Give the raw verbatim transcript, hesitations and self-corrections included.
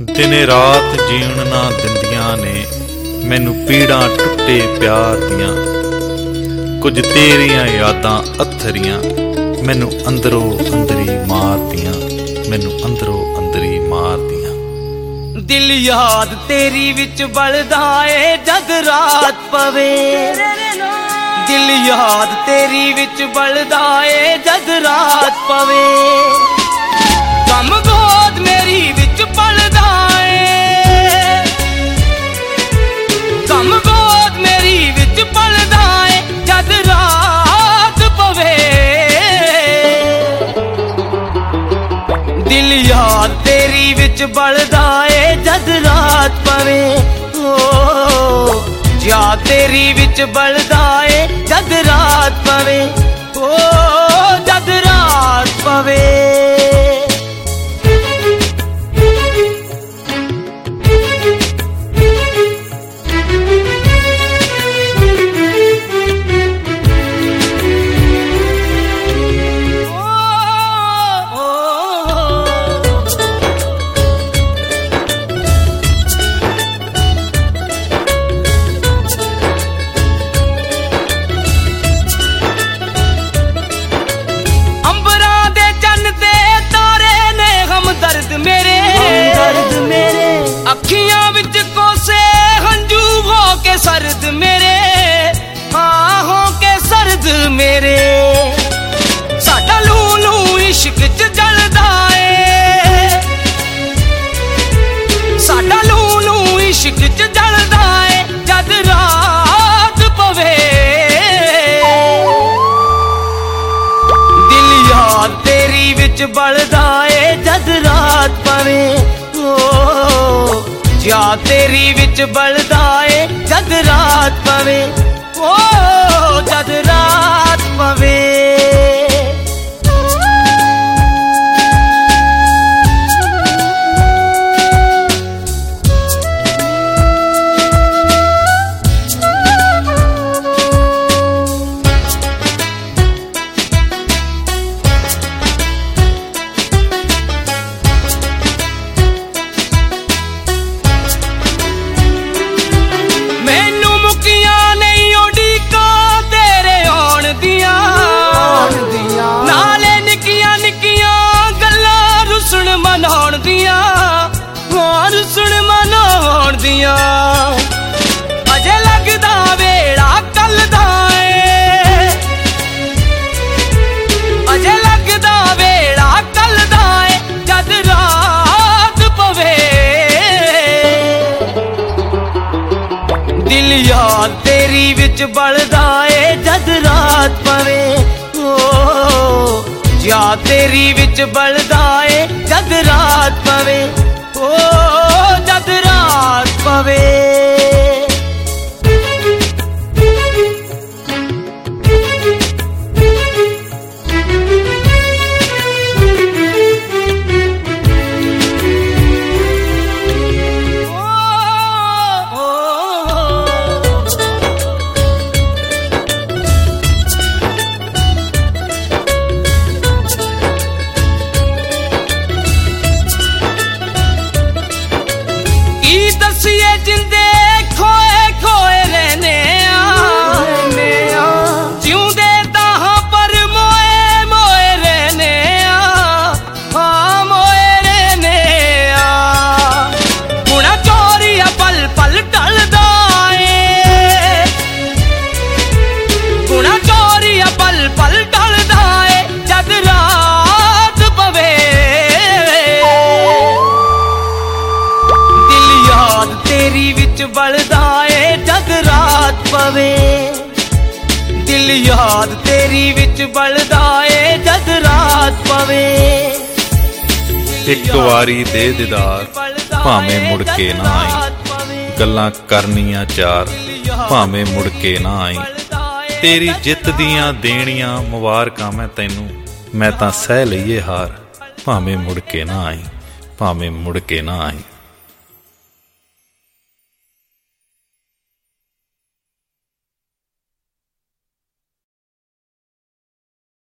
दिने रात जीण ना दिंदियां ने मैनू पीड़ां टुटे प्यार दियां। कुछ तेरियां यादां अथरियां मैनू अंदरों अंदरी मार दियां, मैनू अंदरों अंदरी मार दियां। दिल याद तेरी विच बलदा ए जद रात पवे, दिल याद तेरी विच बलदा ए जद रात पवे। गम गोद मेरी विच पलदा ए, गम गोद मेरी विच पलदा ए जद रात पवे। दिल याद तेरी विच बलदा ए जद रात पवे। ओ जा तेरी विच बलदा ए जद रात पवे, ओ जद रात पवे। अखियां विच कोसे हंजू हो के सर्द मेरे, हाँ हो के सर्द मेरे। साडा लू लू इश्क च जलदा ए, साडा लू लू इश्क च जलदा ए जद रात पवे। दिल याद तेरी विच बलदा ए जद रात पवे। जा तेरी विच बलदा ए जद रात पवे, ओ जद रात पवे। अजे लगदा वेड़ा कल दा ए, अजे लगदा वेड़ा कल दा ए जद रात पवे। दिल याद तेरी विच बलदा ए जद रात पवे। ओ जा तेरी विच बलदा ए जद रात पवे, ओ जद रात पवे। दसिए जिंदे खोए खोए रहने आ, जिउंदे ताहां पर मोए मोए रहने आ, हाँ मोए रहने आ। गुणा चोरिया पल पल टलदा ए, गुणा चोरिया पल पल टलदा ए जद रात पवे। तेरी विच बलदा ए जद रात पवे, दिल याद तेरी विच बलदा ए जद रात पवे। एक वारी दे दीदार भावें मुड़ के ना आई, गल्लां करनियां चार भावें मुड़ के ना आई। तेरी जित दियां देनियां मुबारकां मैं तैनू, मैं तां सह लईए हार भावें मुड़ के ना आई, भावें मुड़ के ना आई।